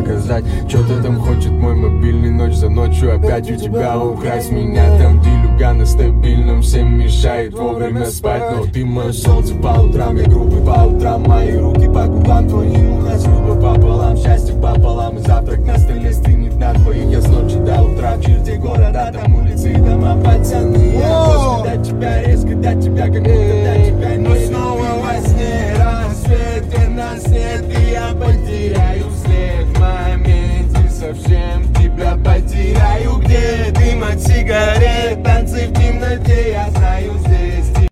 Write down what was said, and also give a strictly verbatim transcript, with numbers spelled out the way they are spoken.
показать. Что-то там хочет мой мобильный, ночь за ночью опять у тебя украсть меня. Там делюга на стабильном, всем мешает вовремя спать. Но ты мое солнце по утрам, я грубый по утрам. Мои руки по губам твоим, у нас любовь пополам, счастье пополам. И завтрак на столе стынет на твоих. Я с ночи до утра в черте города, там улицы и дома, пацаны.